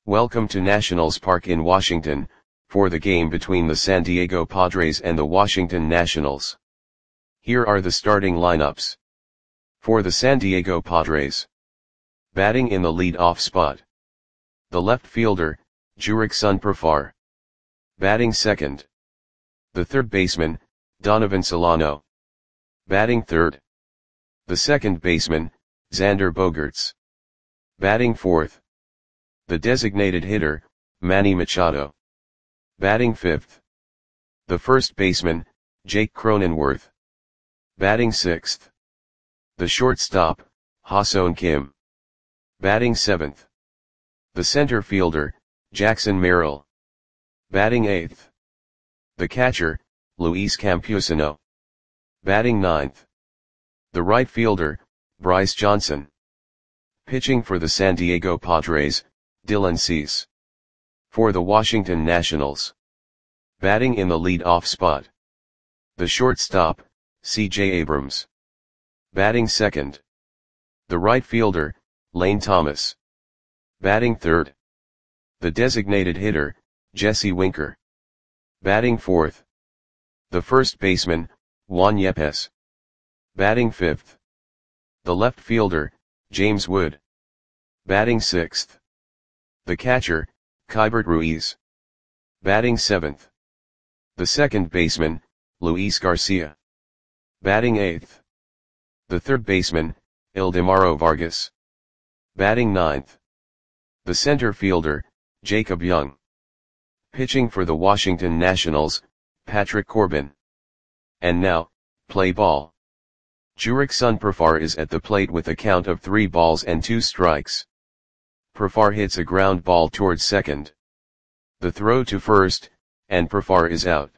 Welcome to Nationals Park in Washington, for the game between the San Diego Padres and the Washington Nationals. Here are the starting lineups. For the San Diego Padres. Batting in the lead-off spot. The left fielder, Jurickson Profar. Batting second. The third baseman, Donovan Solano. Batting third. The second baseman, Xander Bogaerts. Batting fourth. The designated hitter, Manny Machado. Batting fifth. The first baseman, Jake Cronenworth. Batting sixth. The shortstop, Ha-Seong Kim. Batting seventh. The center fielder, Jackson Merrill. Batting eighth. The catcher, Luis Campusano. Batting ninth. The right fielder, Bryce Johnson. Pitching for the San Diego Padres, Dylan Cease. For the Washington Nationals. Batting in the lead-off spot. The shortstop, C.J. Abrams. Batting second. The right fielder, Lane Thomas. Batting third. The designated hitter, Jesse Winker. Batting fourth. The first baseman, Juan Yepes. Batting fifth. The left fielder, James Wood. Batting sixth. The catcher, Keibert Ruiz. Batting seventh. The second baseman, Luis Garcia. Batting eighth. The third baseman, Ildemaro Vargas. Batting ninth. The center fielder, Jacob Young. Pitching for the Washington Nationals, Patrick Corbin. And now, play ball. Jurickson Profar is at the plate with a count of 3 balls and 2 strikes. Profar hits a ground ball towards second. The throw to first, and Profar is out.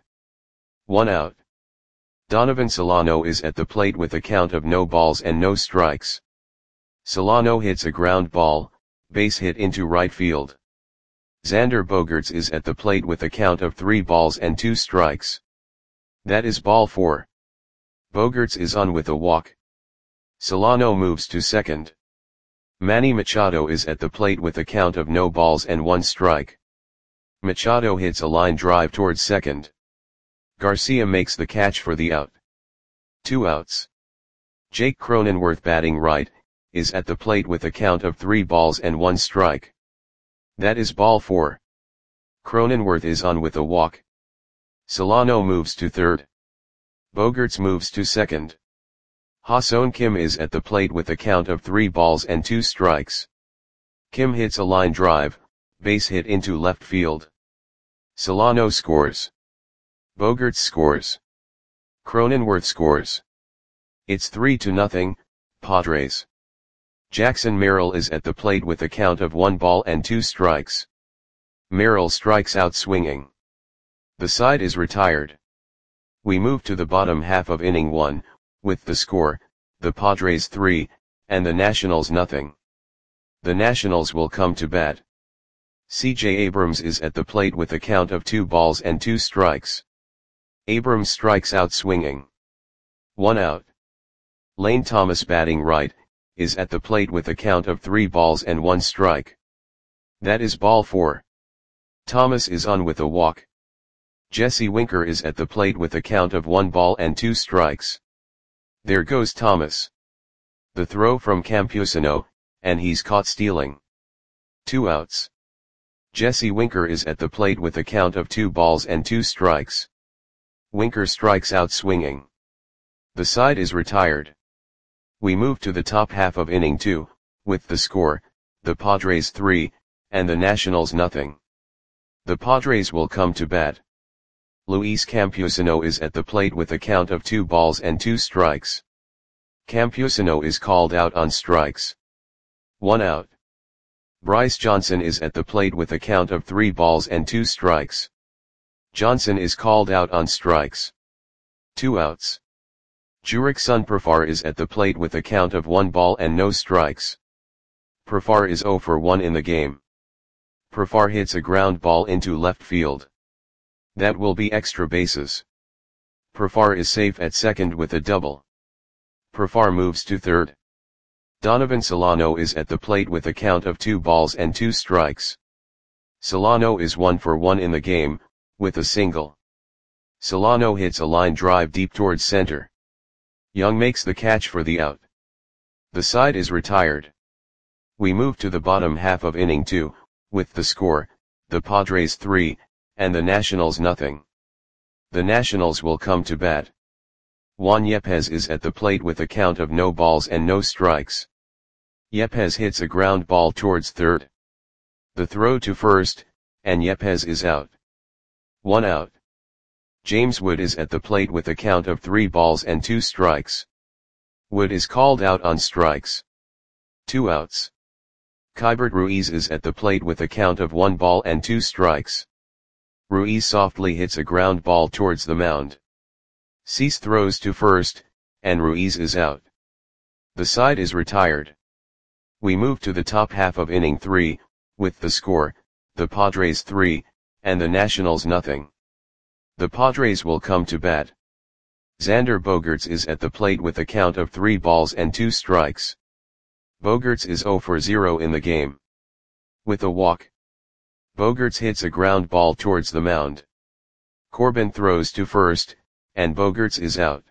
1 out. Donovan Solano is at the plate with a count of no balls and no strikes. Solano hits a ground ball, base hit into right field. Xander Bogaerts is at the plate with a count of 3 balls and 2 strikes. That is ball 4. Bogaerts is on with a walk. Solano moves to second. Manny Machado is at the plate with a count of no balls and 1 strike. Machado hits a line drive towards second. Garcia makes the catch for the out. 2 outs. Jake Cronenworth, batting right, is at the plate with a count of 3 balls and 1 strike. That is ball 4. Cronenworth is on with a walk. Solano moves to third. Bogaerts moves to second. Ha-Seong Kim is at the plate with a count of 3 balls and 2 strikes. Kim hits a line drive, base hit into left field. Solano scores. Bogaerts scores. Cronenworth scores. It's 3-0, Padres. Jackson Merrill is at the plate with a count of 1 ball and 2 strikes. Merrill strikes out swinging. The side is retired. We move to the bottom half of inning 1, with the score, the Padres 3, and the Nationals nothing. The Nationals will come to bat. C.J. Abrams is at the plate with a count of 2 balls and 2 strikes. Abrams strikes out swinging. 1 out. Lane Thomas, batting right, is at the plate with a count of 3 balls and 1 strike. That is ball 4. Thomas is on with a walk. Jesse Winker is at the plate with a count of 1 ball and 2 strikes. There goes Thomas. The throw from Campusano, and he's caught stealing. 2 outs. Jesse Winker is at the plate with a count of 2 balls and 2 strikes. Winker strikes out swinging. The side is retired. We move to the top half of inning 2, with the score, the Padres 3, and the Nationals nothing. The Padres will come to bat. Luis Campusano is at the plate with a count of 2 balls and 2 strikes. Campusano is called out on strikes. 1 out. Bryce Johnson is at the plate with a count of 3 balls and 2 strikes. Johnson is called out on strikes. 2 outs. Jurickson Profar is at the plate with a count of 1 ball and no strikes. Profar is 0 for 1 in the game. Profar hits a ground ball into left field. That will be extra bases. Profar is safe at second with a double. Profar moves to third. Donovan Solano is at the plate with a count of 2 balls and 2 strikes. Solano is 1 for 1 in the game, with a single. Solano hits a line drive deep towards center. Young makes the catch for the out. The side is retired. We move to the bottom half of inning 2, with the score, the Padres 3, and the Nationals nothing. The Nationals will come to bat. Juan Yepez is at the plate with a count of no balls and no strikes. Yepez hits a ground ball towards third. The throw to first, and Yepez is out. 1 out. James Wood is at the plate with a count of 3 balls and 2 strikes. Wood is called out on strikes. 2 outs. Keibert Ruiz is at the plate with a count of 1 ball and 2 strikes. Ruiz softly hits a ground ball towards the mound. Cease throws to first, and Ruiz is out. The side is retired. We move to the top half of inning 3, with the score, the Padres 3, and the Nationals nothing. The Padres will come to bat. Xander Bogaerts is at the plate with a count of 3 balls and 2 strikes. Bogaerts is 0 for 0 in the game. With a walk. Bogaerts hits a ground ball towards the mound. Corbin throws to first, and Bogaerts is out.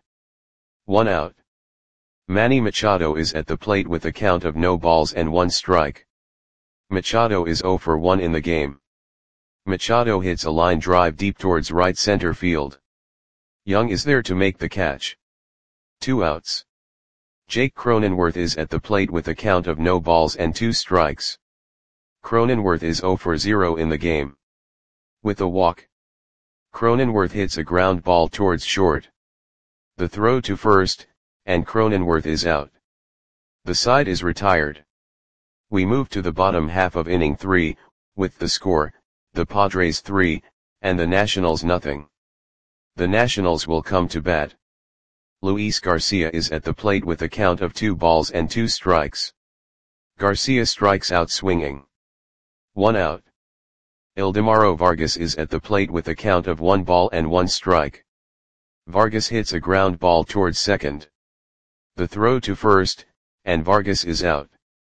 1 out. Manny Machado is at the plate with a count of no balls and 1 strike. Machado is 0 for 1 in the game. Machado hits a line drive deep towards right center field. Young is there to make the catch. 2 outs. Jake Cronenworth is at the plate with a count of no balls and 2 strikes. Cronenworth is 0 for 0 in the game. With a walk. Cronenworth hits a ground ball towards short. The throw to first, and Cronenworth is out. The side is retired. We move to the bottom half of inning 3, with the score, the Padres 3, and the Nationals nothing. The Nationals will come to bat. Luis Garcia is at the plate with a count of 2 balls and 2 strikes. Garcia strikes out swinging. 1 out. Ildemaro Vargas is at the plate with a count of 1 ball and 1 strike. Vargas hits a ground ball towards second. The throw to first, and Vargas is out.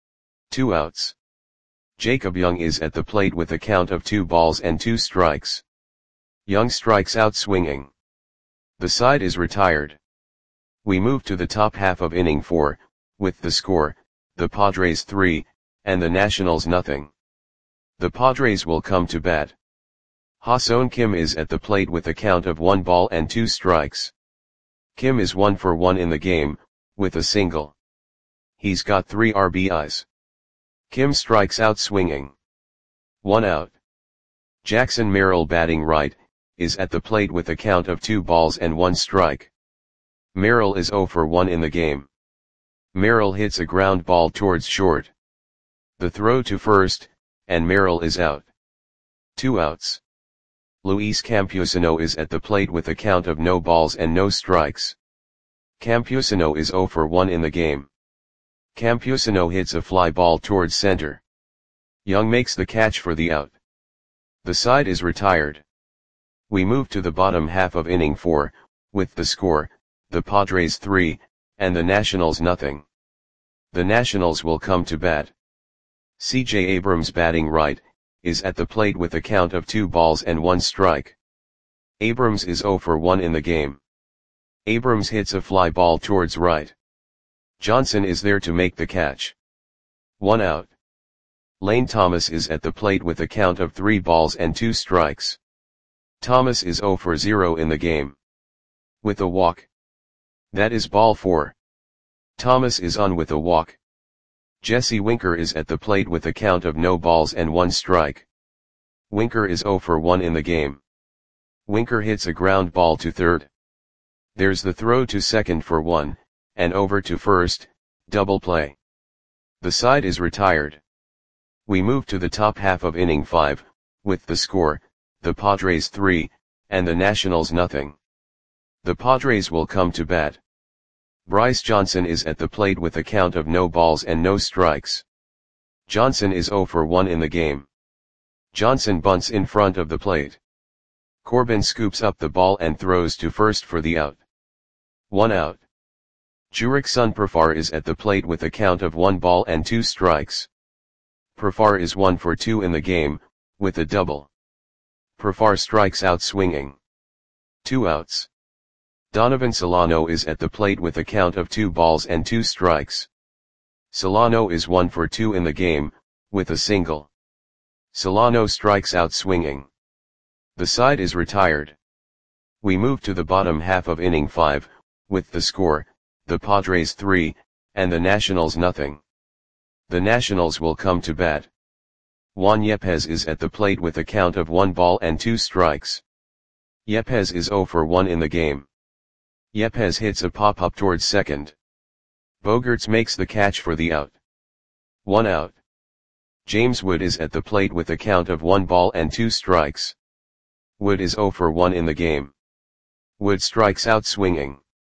2 outs. Jacob Young is at the plate with a count of 2 balls and 2 strikes. Young strikes out swinging. The side is retired. We move to the top half of inning 4, with the score, the Padres 3, and the Nationals nothing. The Padres will come to bat. Ha-Seong Kim is at the plate with a count of 1 ball and 2 strikes. Kim is 1 for 1 in the game, with a single. He's got 3 RBIs. Kim strikes out swinging. 1 out. Jackson Merrill batting right, is at the plate with a count of 2 balls and 1 strike. Merrill is 0 for 1 in the game. Merrill hits a ground ball towards short. The throw to first, and Merrill is out. 2 outs. Luis Campusano is at the plate with a count of no balls and no strikes. Campusano is 0 for 1 in the game. Campusano hits a fly ball towards center. Young makes the catch for the out. The side is retired. We move to the bottom half of inning 4, with the score, the Padres 3, and the Nationals nothing. The Nationals will come to bat. C.J. Abrams batting right, is at the plate with a count of 2 balls and 1 strike. Abrams is 0 for 1 in the game. Abrams hits a fly ball towards right. Johnson is there to make the catch. 1 out. Lane Thomas is at the plate with a count of 3 balls and 2 strikes. Thomas is 0 for 0 in the game. With a walk. That is ball 4. Thomas is on with a walk. Jesse Winker is at the plate with a count of no balls and 1 strike. Winker is 0 for 1 in the game. Winker hits a ground ball to third. There's the throw to second for 1, and over to first, double play. The side is retired. We move to the top half of inning 5, with the score, the Padres 3, and the Nationals nothing. The Padres will come to bat. Bryce Johnson is at the plate with a count of no balls and no strikes. Johnson is 0 for 1 in the game. Johnson bunts in front of the plate. Corbin scoops up the ball and throws to first for the out. 1 out. Jurickson Profar is at the plate with a count of 1 ball and 2 strikes. Profar is 1 for 2 in the game, with a double. Profar strikes out swinging. 2 outs. Donovan Solano is at the plate with a count of 2 balls and 2 strikes. Solano is 1 for 2 in the game, with a single. Solano strikes out swinging. The side is retired. We move to the bottom half of inning 5, with the score, the Padres 3, and the Nationals nothing. The Nationals will come to bat. Juan Yepez is at the plate with a count of 1 ball and 2 strikes. Yepez is 0 for 1 in the game. Yepez hits a pop-up towards second. Bogaerts makes the catch for the out. 1 out. James Wood is at the plate with a count of 1 ball and 2 strikes. Wood is 0 for 1 in the game. Wood strikes out swinging.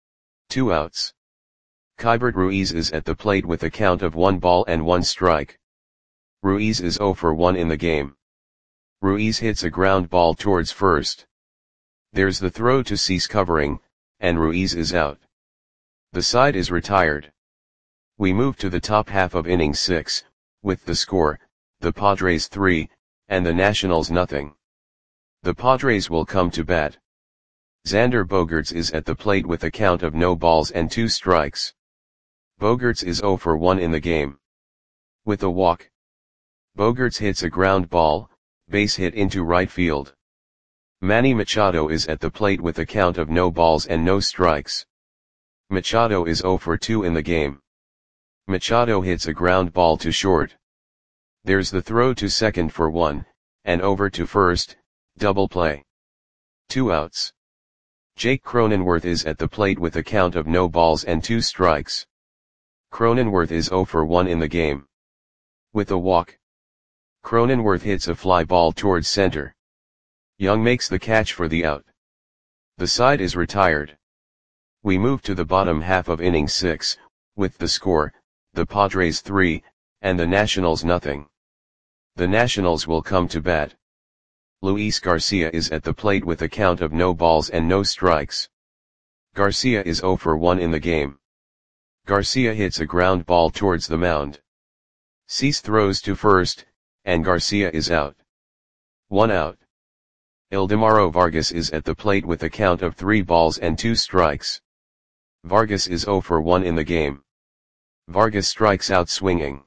2 outs. Keibert Ruiz is at the plate with a count of 1 ball and 1 strike. Ruiz is 0 for 1 in the game. Ruiz hits a ground ball towards first. There's the throw to cease covering, and Ruiz is out. The side is retired. We move to the top half of inning 6, with the score, the Padres 3, and the Nationals nothing. The Padres will come to bat. Xander Bogaerts is at the plate with a count of no balls and 2 strikes. Bogaerts is 0 for 1 in the game. With a walk. Bogaerts hits a ground ball, base hit into right field. Manny Machado is at the plate with a count of no balls and no strikes. Machado is 0 for 2 in the game. Machado hits a ground ball to short. There's the throw to second for 1, and over to first, double play. 2 outs. Jake Cronenworth is at the plate with a count of no balls and 2 strikes. Cronenworth is 0 for 1 in the game. With a walk. Cronenworth hits a fly ball towards center. Young makes the catch for the out. The side is retired. We move to the bottom half of inning 6, with the score, the Padres 3, and the Nationals nothing. The Nationals will come to bat. Luis Garcia is at the plate with a count of no balls and no strikes. Garcia is 0 for 1 in the game. Garcia hits a ground ball towards the mound. Cease throws to first, and Garcia is out. 1 out. Ildemaro Vargas is at the plate with a count of 3 balls and 2 strikes. Vargas is 0 for 1 in the game. Vargas strikes out swinging.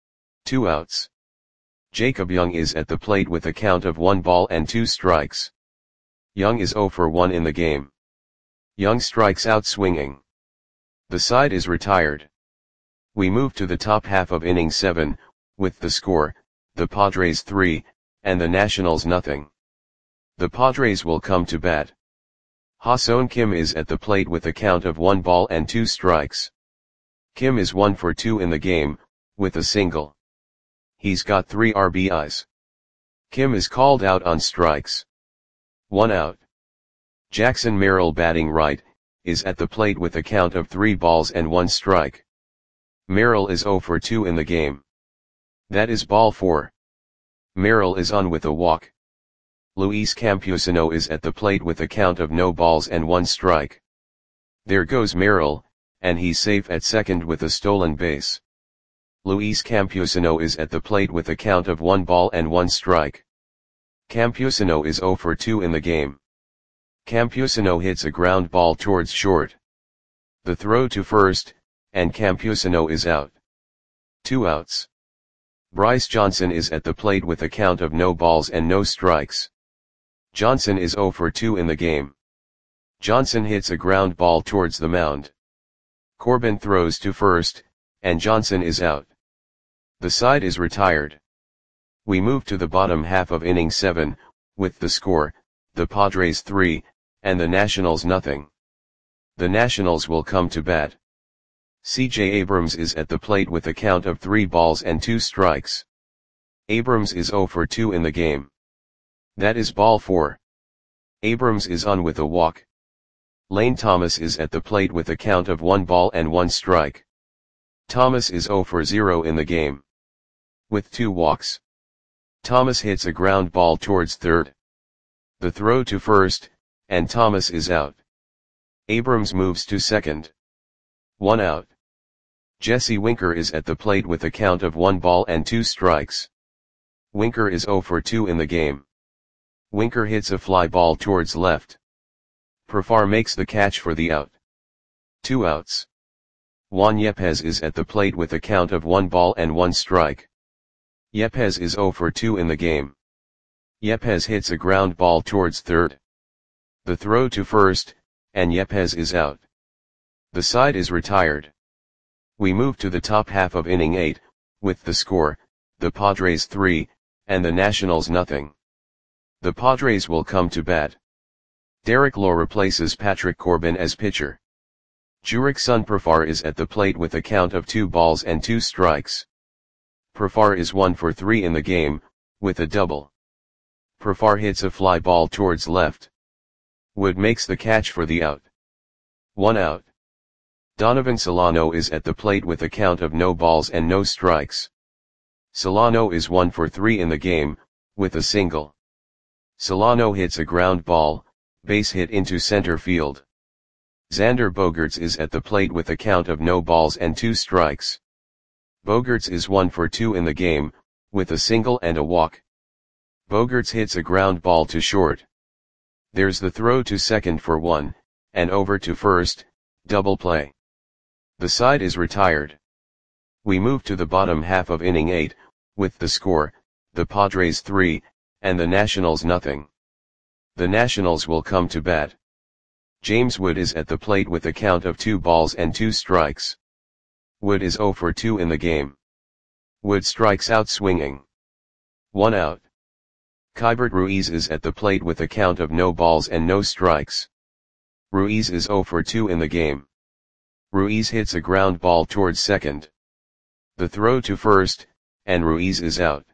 2 outs. Jacob Young is at the plate with a count of 1 ball and 2 strikes. Young is 0 for 1 in the game. Young strikes out swinging. The side is retired. We move to the top half of inning 7, with the score, the Padres 3, and the Nationals nothing. The Padres will come to bat. Ha-Seong Kim is at the plate with a count of 1 ball and 2 strikes. Kim is 1 for 2 in the game, with a single. He's got 3 RBIs. Kim is called out on strikes. 1 out. Jackson Merrill batting right, is at the plate with a count of 3 balls and 1 strike. Merrill is 0 for 2 in the game. That is ball 4. Merrill is on with a walk. Luis Campusano is at the plate with a count of no balls and 1 strike. There goes Merrill, and he's safe at second with a stolen base. Luis Campusano is at the plate with a count of 1 ball and 1 strike. Campusano is 0 for 2 in the game. Campusano hits a ground ball towards short. The throw to first, and Campusano is out. 2 outs. Bryce Johnson is at the plate with a count of no balls and no strikes. Johnson is 0 for 2 in the game. Johnson hits a ground ball towards the mound. Corbin throws to first, and Johnson is out. The side is retired. We move to the bottom half of inning 7, with the score, the Padres 3, and the Nationals nothing. The Nationals will come to bat. C.J. Abrams is at the plate with a count of 3 balls and 2 strikes. Abrams is 0 for 2 in the game. That is ball 4. Abrams is on with a walk. Lane Thomas is at the plate with a count of 1 ball and 1 strike. Thomas is 0 for 0 in the game. With 2 walks. Thomas hits a ground ball towards third. The throw to first, and Thomas is out. Abrams moves to second. 1 out. Jesse Winker is at the plate with a count of 1 ball and 2 strikes. Winker is 0 for 2 in the game. Winker hits a fly ball towards left. Profar makes the catch for the out. 2 outs. Juan Yepes is at the plate with a count of 1 ball and 1 strike. Yepes is 0 for 2 in the game. Yepes hits a ground ball towards third. The throw to first, and Yepes is out. The side is retired. We move to the top half of inning 8, with the score, the Padres 3, and the Nationals nothing. The Padres will come to bat. Derek Law replaces Patrick Corbin as pitcher. Jurickson Profar is at the plate with a count of 2 balls and 2 strikes. Profar is 1 for 3 in the game, with a double. Profar hits a fly ball towards left. Wood makes the catch for the out. 1 out. Donovan Solano is at the plate with a count of no balls and no strikes. Solano is 1 for 3 in the game, with a single. Solano hits a ground ball, base hit into center field. Xander Bogaerts is at the plate with a count of no balls and 2 strikes. Bogaerts is 1 for 2 in the game, with a single and a walk. Bogaerts hits a ground ball to short. There's the throw to second for 1, and over to first, double play. The side is retired. We move to the bottom half of inning 8, with the score, the Padres 3, and the Nationals nothing. The Nationals will come to bat. James Wood is at the plate with a count of 2 balls and 2 strikes. Wood is 0 for 2 in the game. Wood strikes out swinging. 1 out. Keibert Ruiz is at the plate with a count of no balls and no strikes. Ruiz is 0 for 2 in the game. Ruiz hits a ground ball towards second. The throw to first, and Ruiz is out.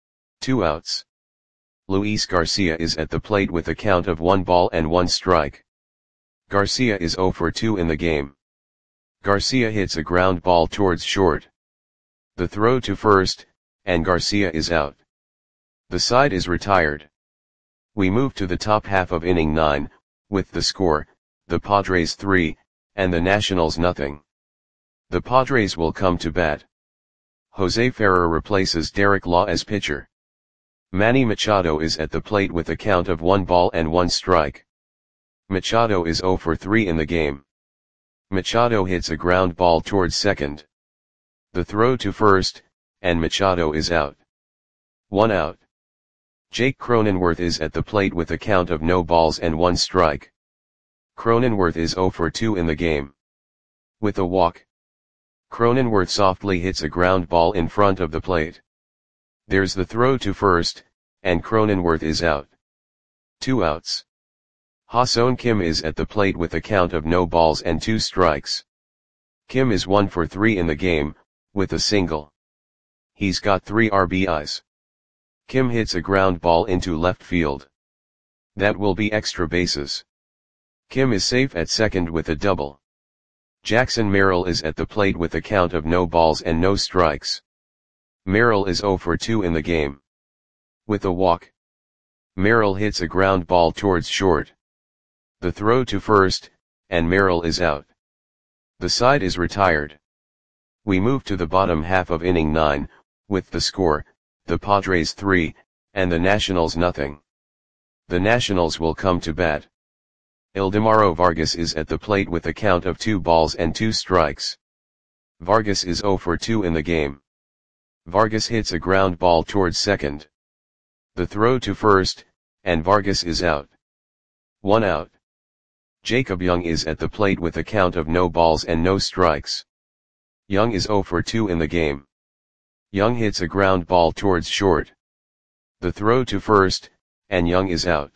2 outs. Luis Garcia is at the plate with a count of 1 ball and 1 strike. Garcia is 0 for 2 in the game. Garcia hits a ground ball towards short. The throw to first, and Garcia is out. The side is retired. We move to the top half of inning 9, with the score, the Padres 3, and the Nationals nothing. The Padres will come to bat. Jose Ferrer replaces Derek Law as pitcher. Manny Machado is at the plate with a count of 1 ball and 1 strike. Machado is 0 for 3 in the game. Machado hits a ground ball towards second. The throw to first, and Machado is out. 1 out. Jake Cronenworth is at the plate with a count of no balls and 1 strike. Cronenworth is 0 for 2 in the game. With a walk. Cronenworth softly hits a ground ball in front of the plate. There's the throw to first, and Cronenworth is out. 2 outs. Ha-Seong Kim is at the plate with a count of no balls and 2 strikes. Kim is 1 for 3 in the game, with a single. He's got 3 RBIs. Kim hits a ground ball into left field. That will be extra bases. Kim is safe at second with a double. Jackson Merrill is at the plate with a count of no balls and no strikes. Merrill is 0 for 2 in the game. With a walk. Merrill hits a ground ball towards short. The throw to first, and Merrill is out. The side is retired. We move to the bottom half of inning 9, with the score, the Padres 3, and the Nationals nothing. The Nationals will come to bat. Ildemaro Vargas is at the plate with a count of 2 balls and 2 strikes. Vargas is 0 for 2 in the game. Vargas hits a ground ball towards second. The throw to first, and Vargas is out. 1 out. Jacob Young is at the plate with a count of no balls and no strikes. Young is 0 for 2 in the game. Young hits a ground ball towards short. The throw to first, and Young is out.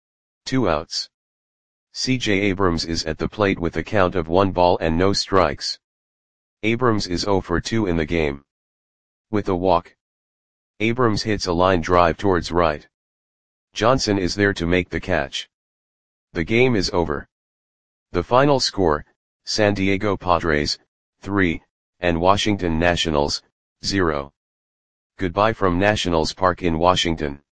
2 outs. C.J. Abrams is at the plate with a count of 1 ball and no strikes. Abrams is 0 for 2 in the game. With a walk. Abrams hits a line drive towards right. Johnson is there to make the catch. The game is over. The final score, San Diego Padres, 3, and Washington Nationals, 0. Goodbye from Nationals Park in Washington.